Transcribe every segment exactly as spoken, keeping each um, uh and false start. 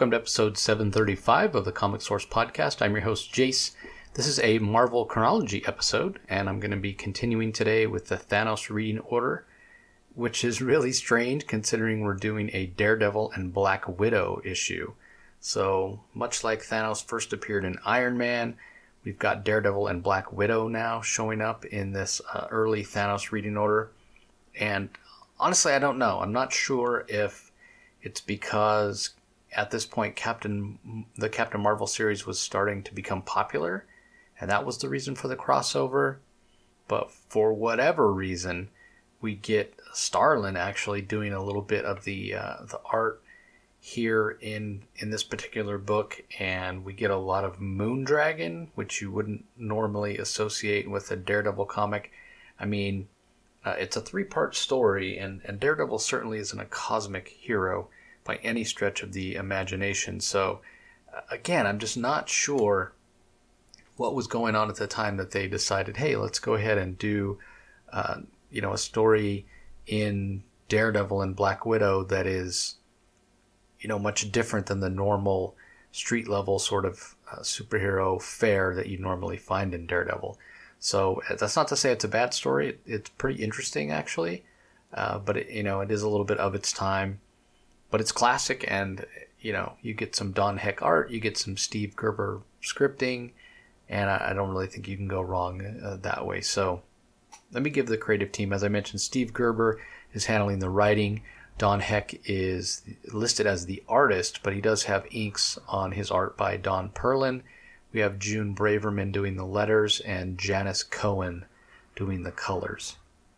welcome to episode seven thirty-five of the Comic Source Podcast. I'm your host, Jace. This is a Marvel chronology episode, and I'm going to be continuing today with the Thanos reading order, which is really strange considering we're doing a Daredevil and Black Widow issue. So, much like Thanos first appeared in Iron Man, we've got Daredevil and Black Widow now showing up in this uh, early Thanos reading order. And honestly, I don't know. I'm not sure if it's because at this point Captain the Captain Marvel series was starting to become popular, and that was the reason for the crossover. But for whatever reason, we get Starlin actually doing a little bit of the uh, the art here in in this particular book, and we get a lot of Moondragon, which you wouldn't normally associate with a Daredevil comic. I mean, uh, it's a three-part story, and, and Daredevil certainly isn't a cosmic hero by any stretch of the imagination. So, uh, again, I'm just not sure what was going on at the time that they decided, hey, let's go ahead and do, uh, you know, a story in Daredevil and Black Widow that is, you know, much different than the normal street level sort of uh, superhero fare that you normally find in Daredevil. So that's not to say it's a bad story. It's pretty interesting, actually. Uh, but, it, you know, it is a little bit of its time. But it's classic, and, you know, you get some Don Heck art, you get some Steve Gerber scripting, and I, I don't really think you can go wrong uh, that way. So let me give the creative team, as I mentioned, Steve Gerber is handling the writing. Don Heck is listed as the artist, but he does have inks on his art by Don Perlin. We have June Braverman doing the letters and Janice Cohen doing the colors.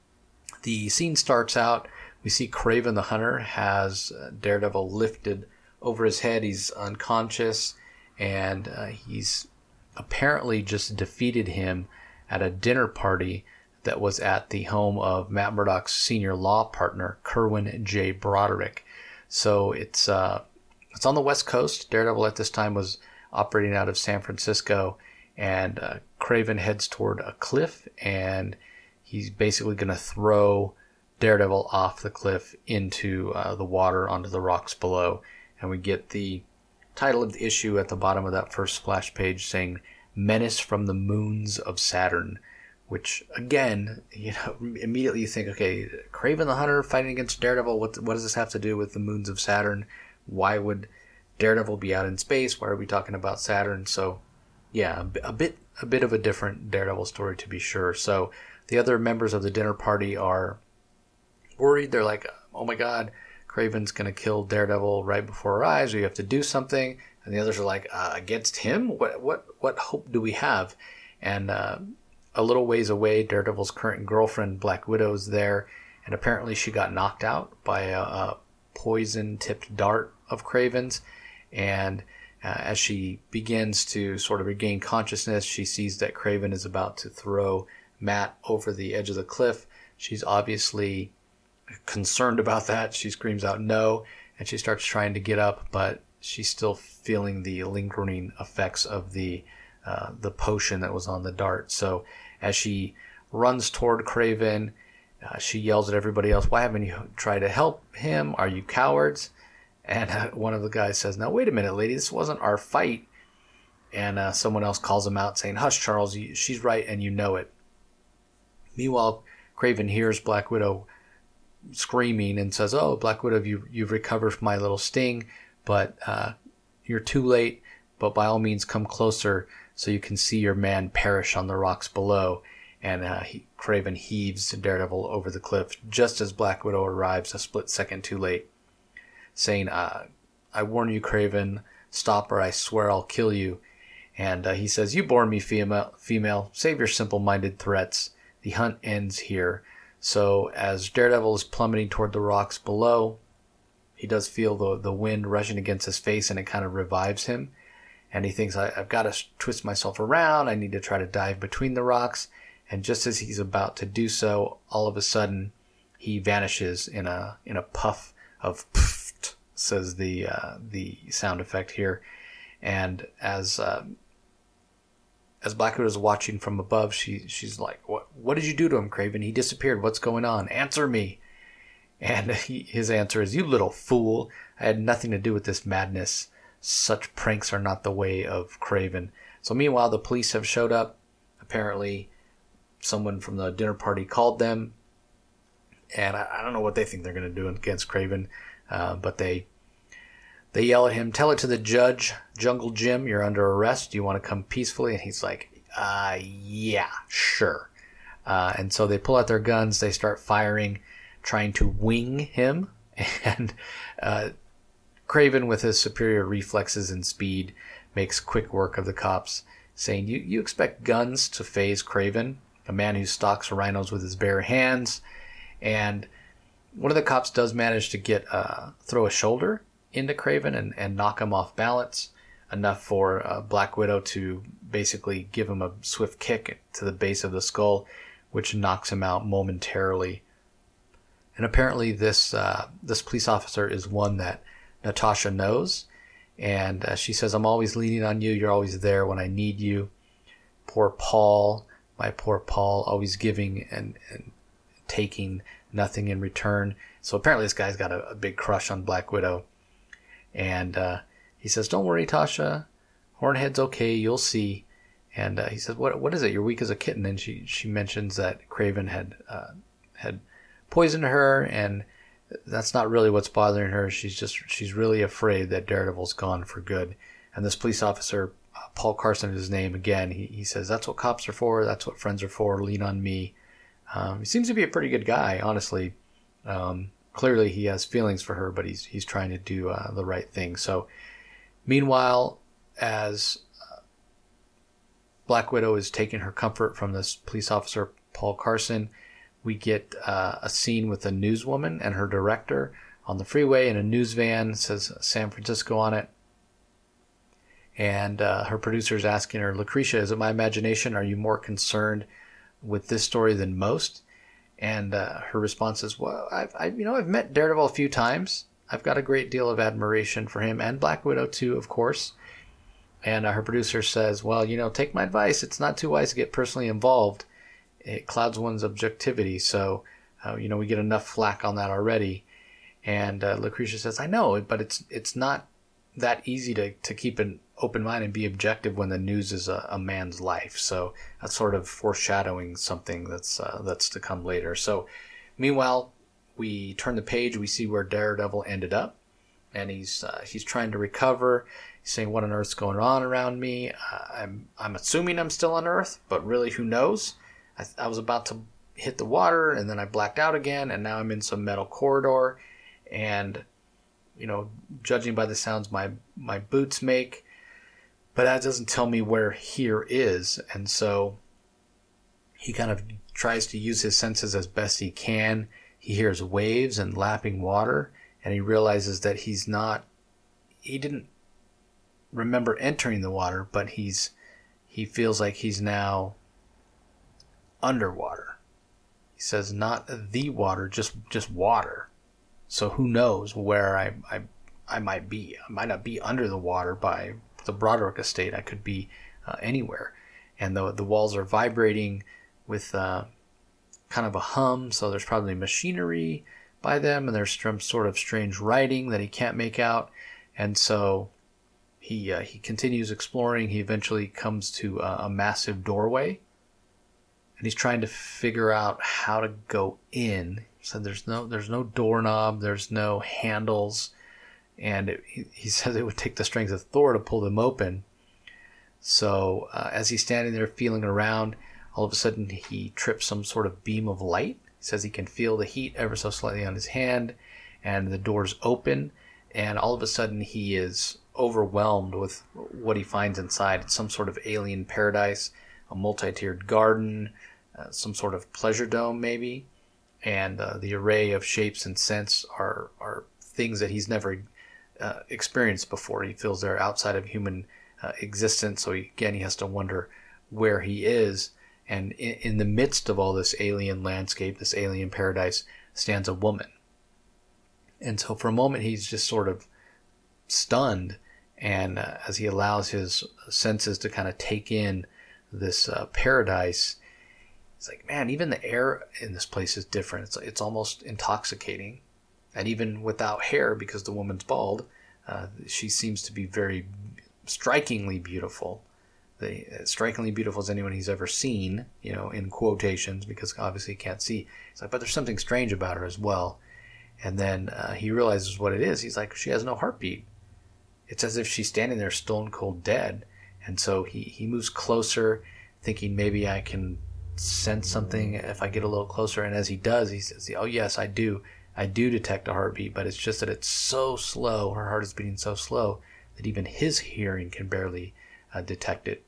The scene starts out, we see Kraven the Hunter has Daredevil lifted over his head. He's unconscious, and uh, he's apparently just defeated him at a dinner party that was at the home of Matt Murdock's senior law partner, Kerwin J. Broderick. So it's uh, it's on the West Coast. Daredevil at this time was operating out of San Francisco, and uh, Kraven heads toward a cliff, and he's basically going to throw Daredevil off the cliff into uh, the water onto the rocks below. And we get the title of the issue at the bottom of that first splash page saying, Menace from the Moons of Saturn. Which, again, you know, immediately you think, okay, Kraven the Hunter fighting against Daredevil, what, what does this have to do with the moons of Saturn? Why would Daredevil be out in space? Why are we talking about Saturn? So, yeah, a bit a bit of a different Daredevil story, to be sure. So, the other members of the dinner party are worried. They're like, oh my god, Kraven's going to kill Daredevil right before our eyes. We have to do something. And the others are like, uh, against him? What, what, what hope do we have? And, uh, a little ways away, Daredevil's current girlfriend, Black Widow, is there, and apparently she got knocked out by a, a poison-tipped dart of Kraven's, and uh, as she begins to sort of regain consciousness, she sees that Kraven is about to throw Matt over the edge of the cliff. She's obviously concerned about that. She screams out no, and she starts trying to get up, but she's still feeling the lingering effects of the uh, the potion that was on the dart. So as she runs toward Kraven, uh, she yells at everybody else, why haven't you tried to help him? Are you cowards? And uh, one of the guys says, now wait a minute, lady, this wasn't our fight. And uh, someone else calls him out saying, hush, Charles, you, she's right and you know it. Meanwhile, Kraven hears Black Widow screaming and says, oh, Black Widow, you, you've recovered from my little sting, but uh, you're too late, but by all means come closer so you can see your man perish on the rocks below. And uh, he, Kraven heaves Daredevil over the cliff just as Black Widow arrives a split second too late, saying, uh, I warn you, Kraven, stop or I swear I'll kill you. And uh, he says, you bore me, female, female, save your simple-minded threats. The hunt ends here. So as Daredevil is plummeting toward the rocks below, he does feel the, the wind rushing against his face, and it kind of revives him. And he thinks, I, I've got to twist myself around. I need to try to dive between the rocks. And just as he's about to do so, all of a sudden, he vanishes in a in a puff of pfft, says the uh, the sound effect here. And as uh, as Black Widow is watching from above, she she's like, "What what did you do to him, Kraven? He disappeared. What's going on? Answer me!" And he, his answer is, "You little fool! I had nothing to do with this madness." such pranks are not the way of Craven. So meanwhile, the police have showed up. Apparently, someone from the dinner party called them. And I, I don't know what they think they're going to do against Craven. Uh, but they they yell at him, tell it to the judge, Jungle Jim, you're under arrest. Do you want to come peacefully? And he's like, uh, yeah, sure. Uh, and so they pull out their guns. They start firing, trying to wing him. And uh, Craven, with his superior reflexes and speed, makes quick work of the cops, saying, you, you expect guns to faze Craven, a man who stalks rhinos with his bare hands. And one of the cops does manage to get uh, throw a shoulder into Craven and, and knock him off balance, enough for uh, Black Widow to basically give him a swift kick to the base of the skull, which knocks him out momentarily. And apparently this uh, this police officer is one that Natasha knows. And uh, she says, I'm always leaning on you. You're always there when I need you. Poor Paul, my poor Paul, always giving and, and taking nothing in return. So apparently this guy's got a, a big crush on Black Widow. And uh, he says, don't worry, Tasha. Hornhead's okay. You'll see. And uh, he says, what what is it? You're weak as a kitten. And she, she mentions that Craven had uh, had poisoned her, and that's not really what's bothering her. She's just she's really afraid that Daredevil's gone for good. And this police officer, uh, Paul Carson is his name again, he, he says, that's what cops are for. That's what friends are for. Lean on me. Um, he seems to be a pretty good guy, honestly. Um, clearly he has feelings for her, but he's he's trying to do uh, the right thing. So meanwhile, as uh, Black Widow is taking her comfort from this police officer, Paul Carson, we get uh, a scene with a newswoman and her director on the freeway in a news van. It says San Francisco on it. And uh, her producer's asking her, Lucretia, is it my imagination? Are you more concerned with this story than most? And uh, her response is, well, I've, I, you know, I've met Daredevil a few times. I've got a great deal of admiration for him, and Black Widow too, of course. And uh, her producer says, well, you know, take my advice. It's not too wise to get personally involved. It clouds one's objectivity. So, uh, you know, we get enough flack on that already. And uh, Lucretia says, I know, but it's it's not that easy to, to keep an open mind and be objective when the news is a, a man's life. So that's sort of foreshadowing something that's uh, that's to come later. So meanwhile, we turn the page. We see where Daredevil ended up. And he's uh, he's trying to recover. He's saying, what on earth's going on around me? Uh, I'm, I'm assuming I'm still on Earth, but really, who knows? I, I was about to hit the water, and then I blacked out again, and now I'm in some metal corridor. And, you know, judging by the sounds my my boots make, but that doesn't tell me where here is. And so he kind of tries to use his senses as best he can. He hears waves and lapping water, and he realizes that he's not, he didn't remember entering the water, but he's, he feels like he's now underwater. He says, not the water, just, just water. So who knows where I, I, I might be. I might not be under the water by the Broderick estate. I could be uh, anywhere. And the, the walls are vibrating with uh, kind of a hum, so there's probably machinery by them, and there's some sort of strange writing that he can't make out. And so he uh, he continues exploring. He eventually comes to a, a massive doorway, and he's trying to figure out how to go in. So there's no there's no doorknob, there's no handles, and it, he, he says it would take the strength of Thor to pull them open. So uh, as he's standing there feeling around, all of a sudden he trips some sort of beam of light. He says he can feel the heat ever so slightly on his hand, and the doors open, and all of a sudden he is overwhelmed with what he finds inside. It's some sort of alien paradise, a multi-tiered garden, uh, some sort of pleasure dome maybe, and uh, the array of shapes and scents are, are things that he's never uh, experienced before. He feels they're outside of human uh, existence, so he, again he has to wonder where he is. And in, in the midst of all this alien landscape, this alien paradise, stands a woman. And so for a moment he's just sort of stunned, and uh, as he allows his senses to kind of take in this uh, paradise, it's like, man, even the air in this place is different. It's, it's almost intoxicating. And even without hair, because the woman's bald, Uh, she seems to be very strikingly beautiful. The, as strikingly beautiful as anyone he's ever seen, you know, in quotations, because obviously he can't see. It's like, but there's something strange about her as well. And then uh, he realizes what it is. He's like, she has no heartbeat. It's as if she's standing there stone cold dead. And so he, he moves closer, thinking maybe I can sense something if I get a little closer. And as he does, he says, oh, yes, I do. I do detect a heartbeat, but it's just that it's so slow. Her heart is beating so slow that even his hearing can barely uh, detect it.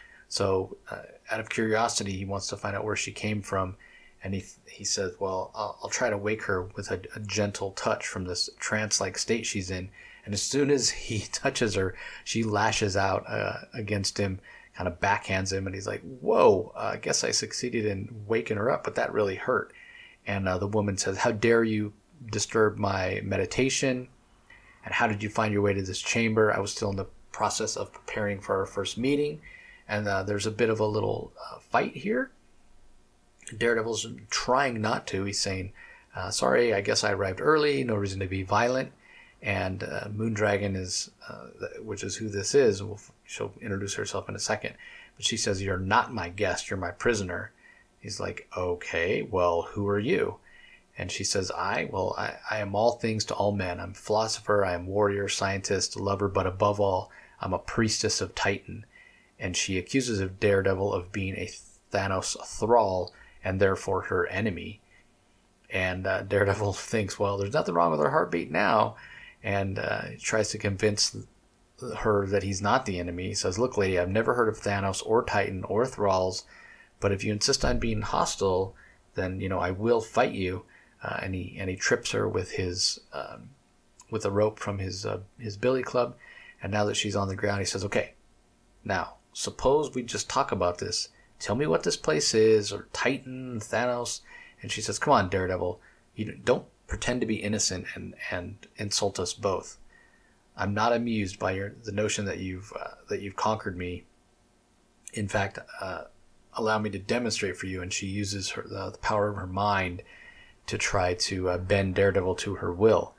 So uh, out of curiosity, he wants to find out where she came from. And he he says, well, I'll, I'll try to wake her with a, a gentle touch from this trance-like state she's in. And as soon as he touches her, she lashes out uh, against him, kind of backhands him. And he's like, whoa, uh, I guess I succeeded in waking her up, but that really hurt. And uh, the woman says, how dare you disturb my meditation? And how did you find your way to this chamber? I was still in the process of preparing for our first meeting. And uh, there's a bit of a little uh, fight here. Daredevil's trying not to. He's saying, uh, sorry, I guess I arrived early. No reason to be violent. And uh, Moondragon is, uh, which is who this is. We'll, she'll introduce herself in a second. But she says, you're not my guest. You're my prisoner. He's like, okay, well, who are you? And she says, I, well, I, I am all things to all men. I'm a philosopher. I am warrior, scientist, lover. But above all, I'm a priestess of Titan. And she accuses of Daredevil of being a Thanos thrall and therefore her enemy. And uh, Daredevil thinks, well, there's nothing wrong with her heartbeat now. And uh, he tries to convince her that he's not the enemy. He says, look, lady, I've never heard of Thanos or Titan or thralls, but if you insist on being hostile, then, you know, I will fight you. Uh, and he and he trips her with his um, with a rope from his uh, his billy club. And now that she's on the ground, he says, okay, now, suppose we just talk about this. Tell me what this place is, or Titan, Thanos. And she says, come on, Daredevil. You don't pretend to be innocent and, and insult us both. I'm not amused by your the notion that you've uh, that you've conquered me. In fact, uh, allow me to demonstrate for you. And she uses her uh, the power of her mind to try to uh, bend Daredevil to her will.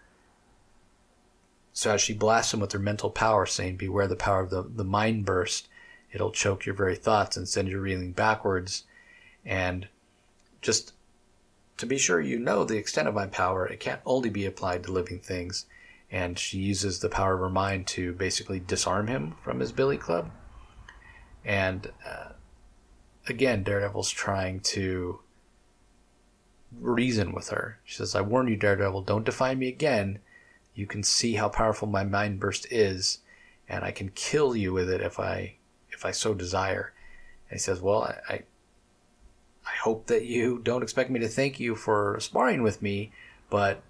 So as she blasts him with her mental power, saying, beware the power of the, the mind burst. It'll choke your very thoughts and send you reeling backwards. And just to be sure you know the extent of my power, it can't only be applied to living things. And she uses the power of her mind to basically disarm him from his billy club. And uh, again, Daredevil's trying to reason with her. She says, I warn you, Daredevil, don't defy me again. You can see how powerful my mind burst is, and I can kill you with it if I if I so desire. And he says, well, I, I I hope that you don't expect me to thank you for sparring with me, but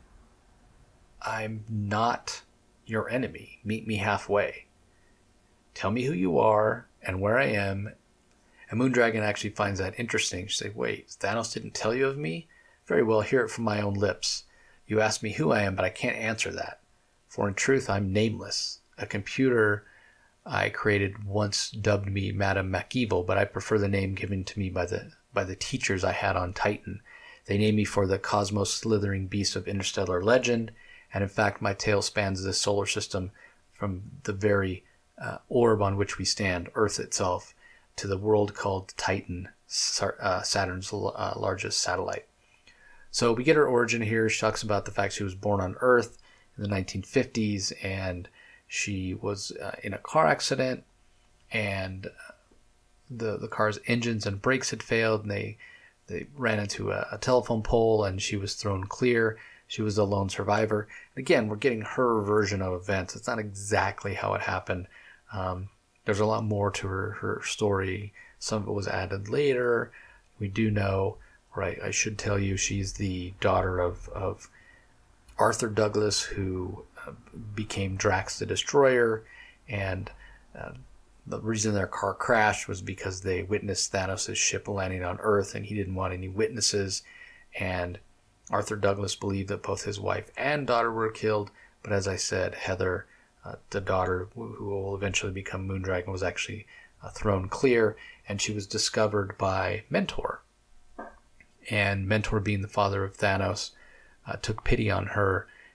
I'm not your enemy. Meet me halfway. Tell me who you are and where I am. And Moondragon actually finds that interesting. She says, wait, Thanos didn't tell you of me? Very well, hear it from my own lips. You asked me who I am, but I can't answer that. For in truth, I'm nameless. A computer I created once dubbed me Madame MacEvil, but I prefer the name given to me by the by the teachers I had on Titan. They named me for the cosmos-slithering beast of interstellar legend, and in fact, my tale spans the solar system from the very uh, orb on which we stand, Earth itself, to the world called Titan, uh, Saturn's uh, largest satellite. So we get her origin here. She talks about the fact she was born on Earth in the nineteen fifties, and she was uh, in a car accident, and the the car's engines and brakes had failed, and they they ran into a, a telephone pole, and she was thrown clear. She was the lone survivor. And again, we're getting her version of events. It's not exactly how it happened. Um, there's a lot more to her, her story. Some of it was added later. We do know, right, I should tell you, she's the daughter of, of Arthur Douglas, who uh, became Drax the Destroyer. And uh, the reason their car crashed was because they witnessed Thanos' ship landing on Earth, and he didn't want any witnesses. And Arthur Douglas believed that both his wife and daughter were killed. But as I said, Heather, uh, the daughter who will eventually become Moondragon, was actually uh, thrown clear, and she was discovered by Mentor. And Mentor, being the father of Thanos, uh, took pity on her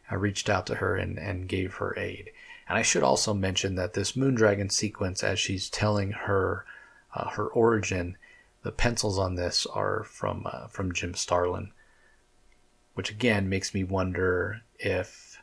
uh, reached out to her and, and gave her aid. And I should also mention that this Moondragon sequence, as she's telling her uh, her origin, the pencils on this are from uh, from Jim Starlin, which again makes me wonder if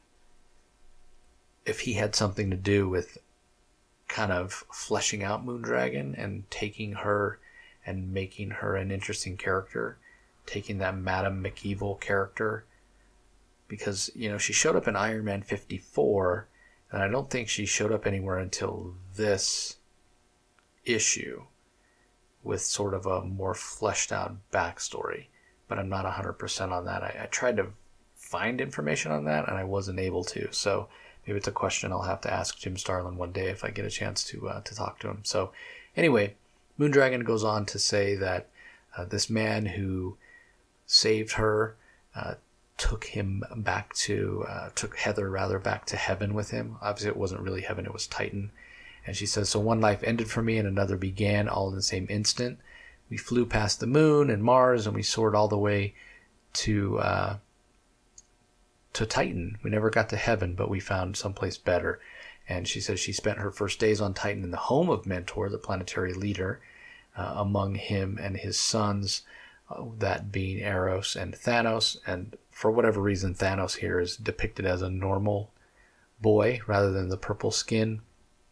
if he had something to do with kind of fleshing out Moondragon and taking her and making her an interesting character, taking that Madame McEvil character, because, you know, she showed up in Iron Man fifty-four, and I don't think she showed up anywhere until this issue with sort of a more fleshed out backstory, but I'm not one hundred percent on that. I, I tried to find information on that, and I wasn't able to, so maybe it's a question I'll have to ask Jim Starlin one day if I get a chance to uh, to talk to him. So anyway, Moondragon goes on to say that uh, this man who saved her uh, took him back to, uh, took Heather rather back to heaven with him. Obviously it wasn't really heaven, it was Titan. And she says, so one life ended for me and another began all in the same instant. We flew past the moon and Mars and we soared all the way to uh, to Titan. We never got to heaven, but we found someplace better. And she says she spent her first days on Titan in the home of Mentor, the planetary leader, uh, among him and his sons, uh, that being Eros and Thanos. And for whatever reason, Thanos here is depicted as a normal boy rather than the purple skin.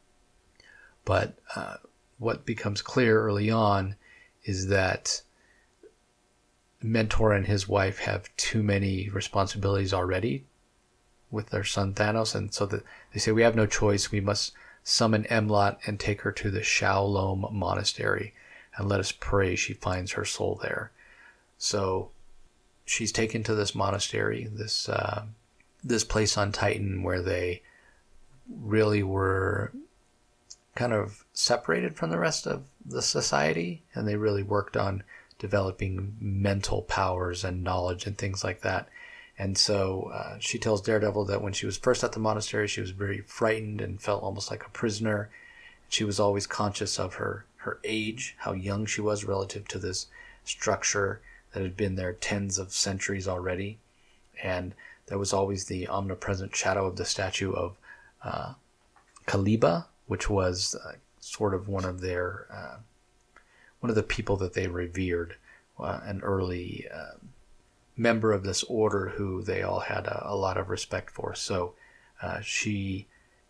But uh, what becomes clear early on is that Mentor and his wife have too many responsibilities already with their son Thanos, and so that they say we have no choice. We must summon Emlot and take her to the Shaolom Monastery, and let us pray she finds her soul there. So she's taken to this monastery, this uh, this place on Titan where they really were kind of separated from the rest of the society, and they really worked on developing mental powers and knowledge and things like that. And so uh, she tells Daredevil that when she was first at the monastery, she was very frightened and felt almost like a prisoner. She was always conscious of her, her age, how young she was relative to this structure that had been there tens of centuries already. And there was always the omnipresent shadow of the statue of uh, Kaliba, which was uh, sort of one of their... Uh, one of the people that they revered, uh, an early uh, member of this order who they all had a, a lot of respect for. So uh, she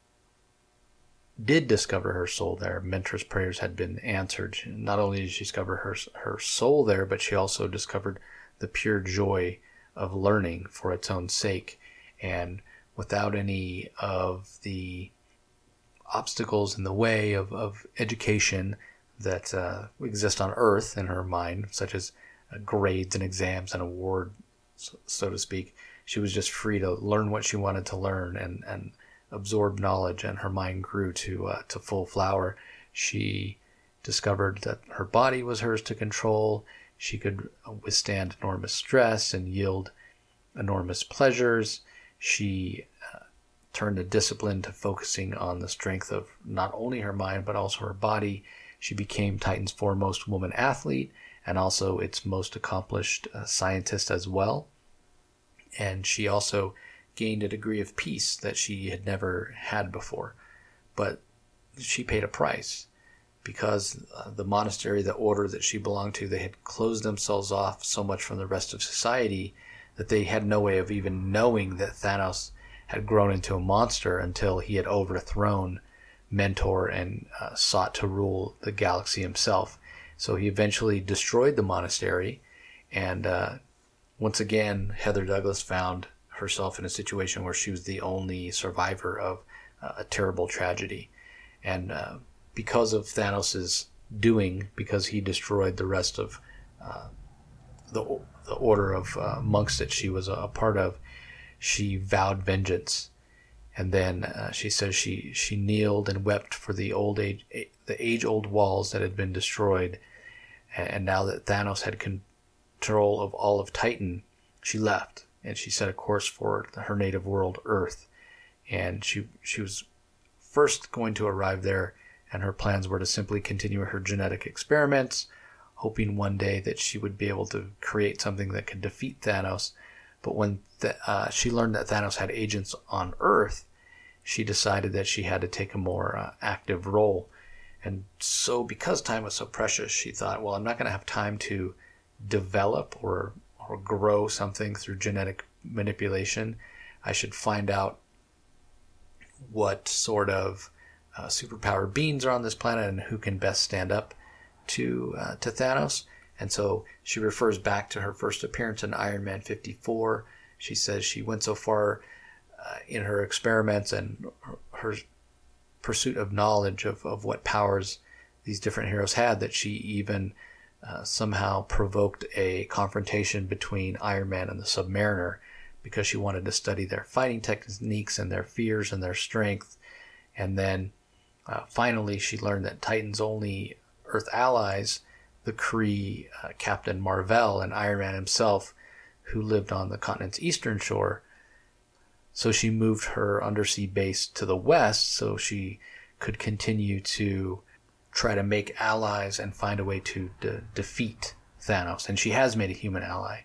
did discover her soul there. Mentor's prayers had been answered. Not only did she discover her, her soul there, but she also discovered the pure joy of learning for its own sake. And without any of the obstacles in the way of, of education that uh, exist on Earth in her mind, such as uh, grades and exams and awards, so, so to speak. She was just free to learn what she wanted to learn and, and absorb knowledge, and her mind grew to uh, to full flower. She discovered that her body was hers to control. She could withstand enormous stress and yield enormous pleasures. She uh, turned the discipline to focusing on the strength of not only her mind but also her body. She became Titan's foremost woman athlete and also its most accomplished uh, scientist as well. And she also gained a degree of peace that she had never had before. But she paid a price because uh, the monastery, the order that she belonged to, they had closed themselves off so much from the rest of society that they had no way of even knowing that Thanos had grown into a monster until he had overthrown Mentor and uh, sought to rule the galaxy himself. So he eventually destroyed the monastery, and uh, once again Heather Douglas found herself in a situation where she was the only survivor of uh, a terrible tragedy. And uh, because of Thanos's doing, because he destroyed the rest of uh, the, the order of uh, monks that she was a, a part of, she vowed vengeance. And then uh, she says she, she kneeled and wept for the old age, the age-old walls that had been destroyed. And now that Thanos had control of all of Titan, she left and she set a course for her native world, Earth. And she she was first going to arrive there, and her plans were to simply continue her genetic experiments, hoping one day that she would be able to create something that could defeat Thanos. But when th- uh, she learned that Thanos had agents on Earth, she decided that she had to take a more uh, active role. And so because time was so precious, she thought, well, I'm not going to have time to develop or, or grow something through genetic manipulation. I should find out what sort of uh, superpowered beings are on this planet and who can best stand up to uh, to Thanos. And so she refers back to her first appearance in Iron Man fifty-four. She says she went so far uh, in her experiments and her pursuit of knowledge of, of what powers these different heroes had that she even uh, somehow provoked a confrontation between Iron Man and the Submariner because she wanted to study their fighting techniques and their fears and their strength. And then uh, finally she learned that Titan's only Earth allies, the Kree, uh, Captain Marvel, and Iron Man himself, who lived on the continent's eastern shore. So she moved her undersea base to the west so she could continue to try to make allies and find a way to de- defeat Thanos. And she has made a human ally.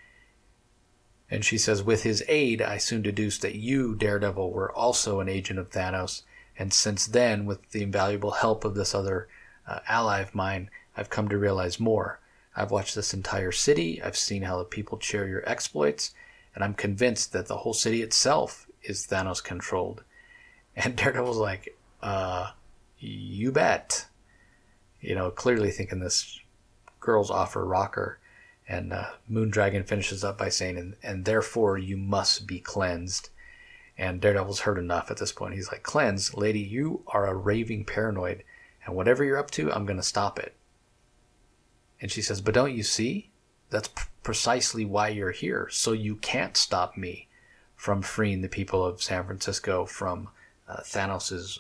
And she says, with his aid, I soon deduced that you, Daredevil, were also an agent of Thanos. And since then, with the invaluable help of this other uh, ally of mine, I've come to realize more. I've watched this entire city. I've seen how the people cheer your exploits. And I'm convinced that the whole city itself is Thanos controlled. And Daredevil's like, uh, you bet. You know, clearly thinking this girl's off her rocker. And uh, Moondragon finishes up by saying, and, and therefore you must be cleansed. And Daredevil's heard enough at this point. He's like, cleanse, lady, you are a raving paranoid. And whatever you're up to, I'm going to stop it. And she says, but don't you see? That's p- precisely why you're here. So you can't stop me from freeing the people of San Francisco from uh, Thanos'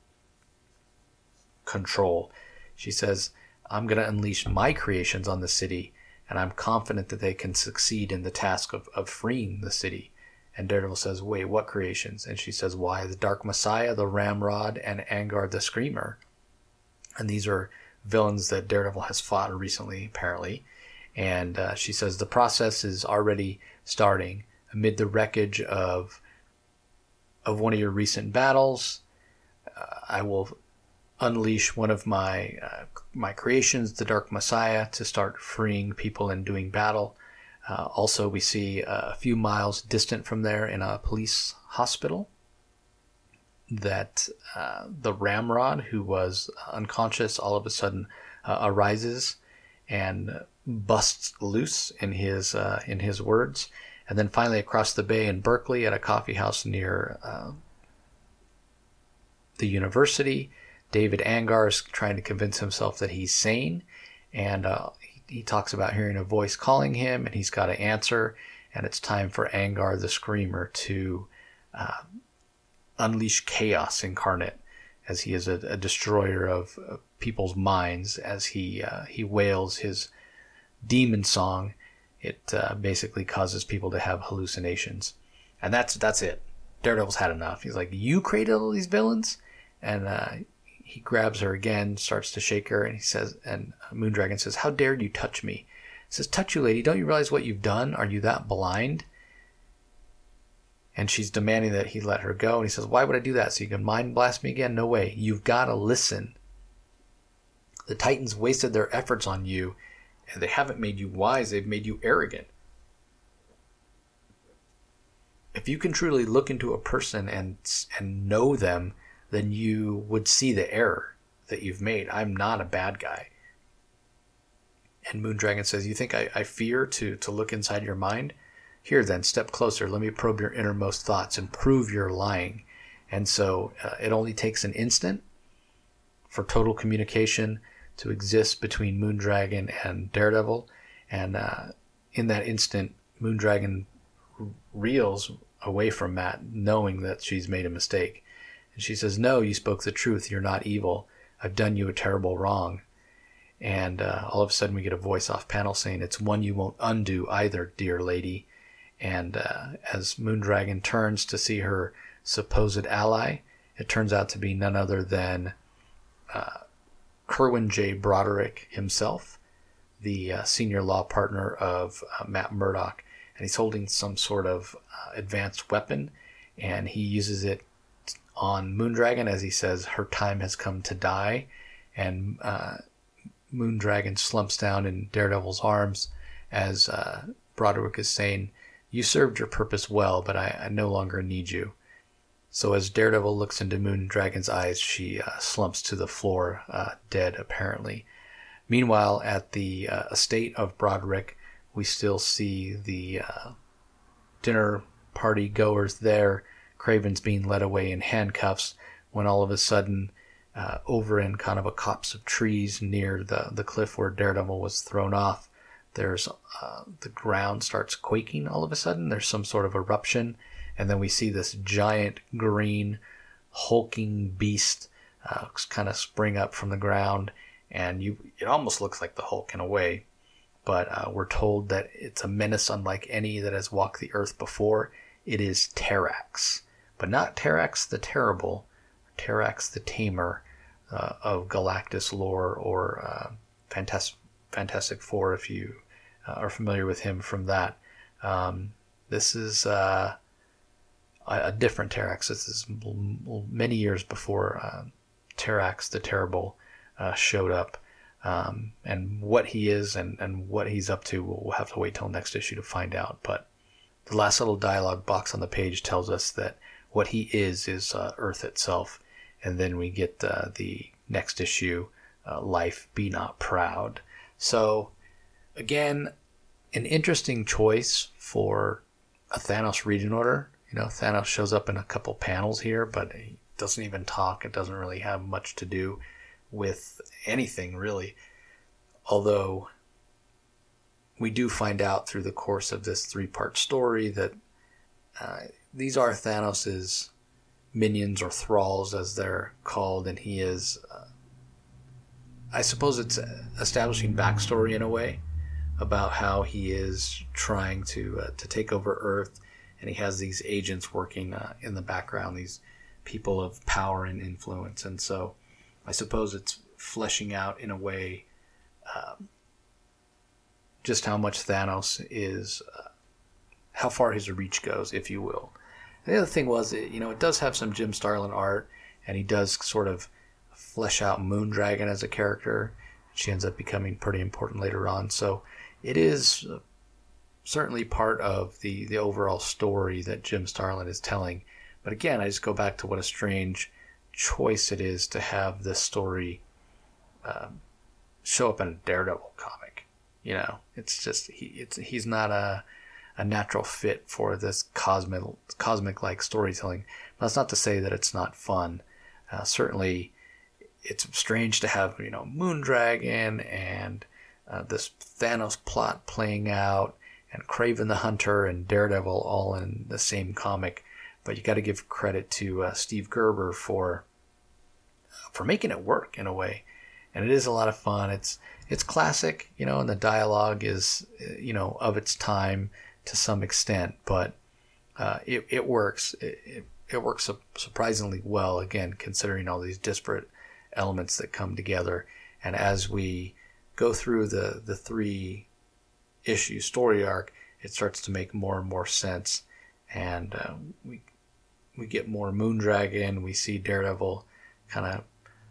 control. She says, I'm going to unleash my creations on the city, and I'm confident that they can succeed in the task of, of freeing the city. And Daredevil says, wait, what creations? And she says, why, the Dark Messiah, the Ramrod, and Angar the Screamer. And these are villains that Daredevil has fought recently, apparently. And uh, she says, the process is already starting amid the wreckage of of one of your recent battles. Uh, I will unleash one of my uh, my creations, the Dark Messiah, to start freeing people and doing battle. Uh, also, we see a few miles distant from there in a police hospital that uh, the Ramrod, who was unconscious, all of a sudden uh, arises and busts loose in his uh, in his words. And then finally across the bay in Berkeley at a coffee house near uh, the university, David Angar is trying to convince himself that he's sane. And uh, he, he talks about hearing a voice calling him, and he's got to answer. And it's time for Angar the Screamer to uh, unleash chaos incarnate, as he is a, a destroyer of uh, people's minds. As he uh, he wails his demon song, it uh, basically causes people to have hallucinations. And that's that's it. Daredevil's had enough. He's like, you created all these villains? And uh, he grabs her again, starts to shake her, and he says, and Moondragon says, how dared you touch me? He says, touch you, lady? Don't you realize what you've done? Are you that blind? And she's demanding that he let her go. And he says, why would I do that? So you can mind blast me again? No way. You've got to listen. The Titans wasted their efforts on you, and they haven't made you wise. They've made you arrogant. If you can truly look into a person and and know them, then you would see the error that you've made. I'm not a bad guy. And Moondragon says, you think I, I fear to, to look inside your mind? Here then, step closer. Let me probe your innermost thoughts and prove you're lying. And so uh, it only takes an instant for total communication to exist between Moondragon and Daredevil. And uh, in that instant, Moondragon reels away from Matt, knowing that she's made a mistake. And she says, no, you spoke the truth. You're not evil. I've done you a terrible wrong. And uh, all of a sudden we get a voice off panel saying, it's one you won't undo either, dear lady. And uh, as Moondragon turns to see her supposed ally, it turns out to be none other than uh, Kerwin J. Broderick himself, the uh, senior law partner of uh, Matt Murdock. and he's holding some sort of uh, advanced weapon, and he uses it on Moondragon as he says, her time has come to die, and uh, Moondragon slumps down in Daredevil's arms as uh, Broderick is saying, you served your purpose well, but I, I no longer need you. So as Daredevil looks into Moondragon's eyes, she uh, slumps to the floor, uh, dead apparently. Meanwhile, at the uh, estate of Broderick, we still see the uh, dinner party goers there. Kraven's being led away in handcuffs when all of a sudden, uh, over in kind of a copse of trees near the, the cliff where Daredevil was thrown off, there's uh, the ground starts quaking all of a sudden. There's some sort of eruption, and then we see this giant green hulking beast uh, kind of spring up from the ground, and you it almost looks like the Hulk in a way, but uh, we're told that it's a menace unlike any that has walked the earth before. It is Terrax, but not Terrax the Terrible, Terrax the Tamer uh, of Galactus lore, or uh, Fantastic, Fantastic Four if you uh, are familiar with him from that. Um, this is uh, a, a different Terrax. This is many years before uh, Terrax the Terrible uh, showed up. Um, and what he is and, and what he's up to, we'll have to wait till next issue to find out. But the last little dialogue box on the page tells us that what he is is uh, Earth itself. And then we get uh, the next issue, uh, Life Be Not Proud. So, again, an interesting choice for a Thanos reading order. You know, Thanos shows up in a couple panels here, but he doesn't even talk. It doesn't really have much to do with anything, really. Although we do find out through the course of this three-part story that uh, these are Thanos's minions, or thralls as they're called, and he is, uh, I suppose it's establishing backstory in a way about how he is trying to uh, to take over Earth, and he has these agents working uh, in the background, these people of power and influence, and so I suppose it's fleshing out in a way um, just how much Thanos is, uh, how far his reach goes, if you will. The other thing was, you know, it does have some Jim Starlin art, and he does sort of flesh out Moondragon as a character. She ends up becoming pretty important later on. So it is certainly part of the, the overall story that Jim Starlin is telling. But again, I just go back to what a strange choice it is to have this story um, show up in a Daredevil comic. You know, it's just, he, it's, he's not a... a natural fit for this cosmic, cosmic-like storytelling. But that's not to say that it's not fun. Uh, certainly, it's strange to have, you know, Moondragon and uh, this Thanos plot playing out, and Kraven the Hunter and Daredevil all in the same comic. But you got to give credit to uh, Steve Gerber for for making it work in a way. And it is a lot of fun. It's it's classic, you know, and the dialogue is, you know, of its time to some extent, but uh, it, it works. It, it, it works surprisingly well, again, considering all these disparate elements that come together. And as we go through the, the three issue story arc, it starts to make more and more sense. And uh, we we get more Moondragon. We see Daredevil kind of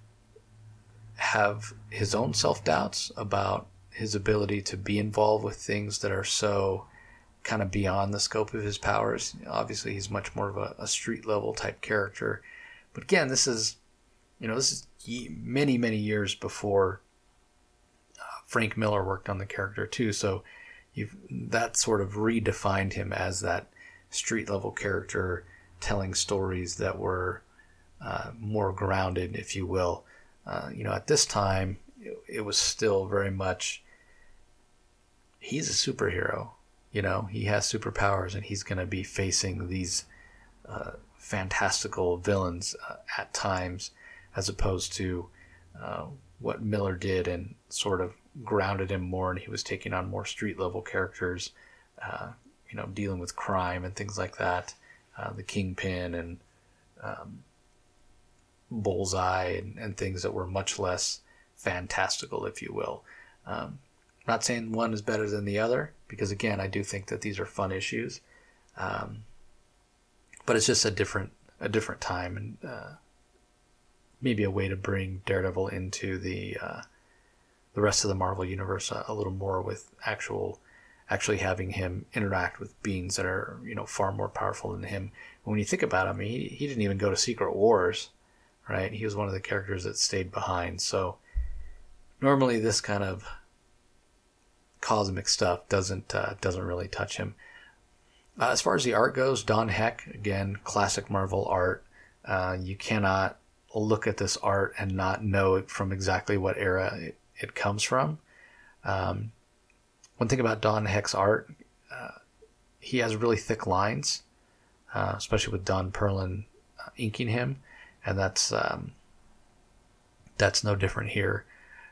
have his own self-doubts about his ability to be involved with things that are so kind of beyond the scope of his powers. Obviously, he's much more of a, a street level type character. But again, this is, you know, this is many, many years before uh, Frank Miller worked on the character too. So you've, that sort of redefined him as that street level character telling stories that were uh, more grounded, if you will. Uh, you know, at this time, it, it was still very much, he's a superhero. You know, he has superpowers, and he's going to be facing these uh, fantastical villains uh, at times, as opposed to uh, what Miller did and sort of grounded him more, and he was taking on more street-level characters, uh, you know, dealing with crime and things like that, uh, the Kingpin and um, Bullseye and, and things that were much less fantastical, if you will. Um, I'm not saying one is better than the other, because again, I do think that these are fun issues. Um, but it's just a different a different time, and uh, maybe a way to bring Daredevil into the uh, the rest of the Marvel universe a, a little more, with actual actually having him interact with beings that are, you know, far more powerful than him. When you think about him, he he didn't even go to Secret Wars, right? He was one of the characters that stayed behind. So normally this kind of cosmic stuff doesn't uh, doesn't really touch him. Uh, as far as the art goes, Don Heck, again, classic Marvel art. Uh, you cannot look at this art and not know it from exactly what era it, it comes from. Um, one thing about Don Heck's art, uh, he has really thick lines, uh, especially with Don Perlin uh, inking him, and that's um, that's no different here.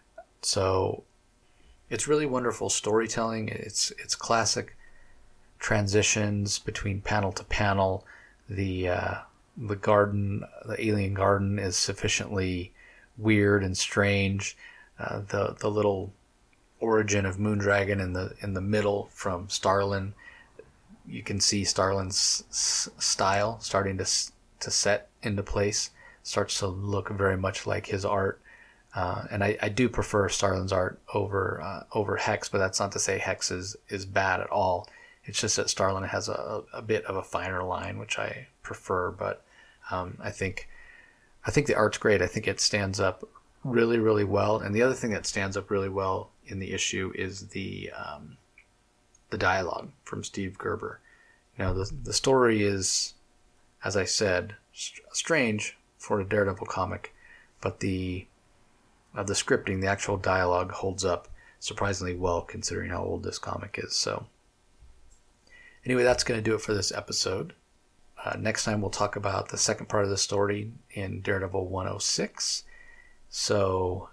So it's really wonderful storytelling. It's it's classic transitions between panel to panel. The uh, the garden, the alien garden, is sufficiently weird and strange. Uh, the the little origin of Moondragon in the in the middle from Starlin, you can see Starlin's s- style starting to to set into place. Starts to look very much like his art. Uh, and I, I do prefer Starlin's art over uh, over Heck's, but that's not to say Heck's is, is bad at all. It's just that Starlin has a, a bit of a finer line, which I prefer. But um, I think I think the art's great. I think it stands up really, really well. And the other thing that stands up really well in the issue is the um, the dialogue from Steve Gerber. You know, the the story is, as I said, st- strange for a Daredevil comic, but the Uh, the scripting, the actual dialogue, holds up surprisingly well considering how old this comic is. So anyway, that's going to do it for this episode. Uh, next time we'll talk about the second part of the story in Daredevil one oh six. So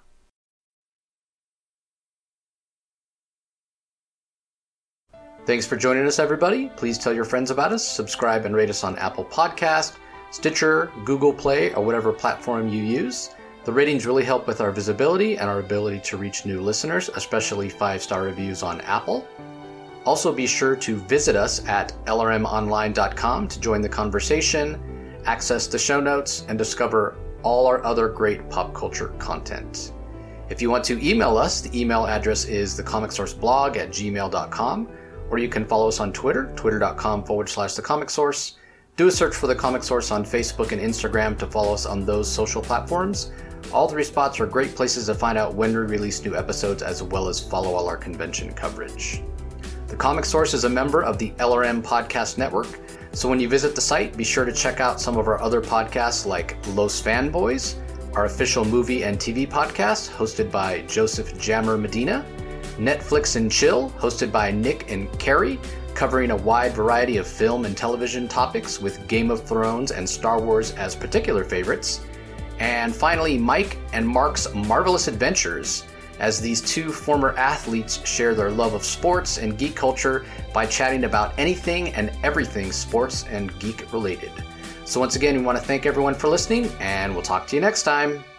thanks for joining us, everybody. Please tell your friends about us. Subscribe and rate us on Apple Podcast, Stitcher, Google Play, or whatever platform you use. The ratings really help with our visibility and our ability to reach new listeners, especially five-star reviews on Apple. Also, be sure to visit us at L R M online dot com to join the conversation, access the show notes, and discover all our other great pop culture content. If you want to email us, the email address is thecomicsourceblog at gmail dot com, or you can follow us on Twitter, twitter.com forward slash thecomicsource. Do a search for The Comic Source on Facebook and Instagram to follow us on those social platforms. All three spots are great places to find out when we release new episodes, as well as follow all our convention coverage. The Comic Source is a member of the L R M Podcast Network, so when you visit the site, be sure to check out some of our other podcasts like Los Fanboys, our official movie and T V podcast hosted by Joseph Jammer Medina, Netflix and Chill, hosted by Nick and Carrie, covering a wide variety of film and television topics with Game of Thrones and Star Wars as particular favorites. And finally, Mike and Mark's Marvelous Adventures, as these two former athletes share their love of sports and geek culture by chatting about anything and everything sports and geek related. So once again, we want to thank everyone for listening, and we'll talk to you next time.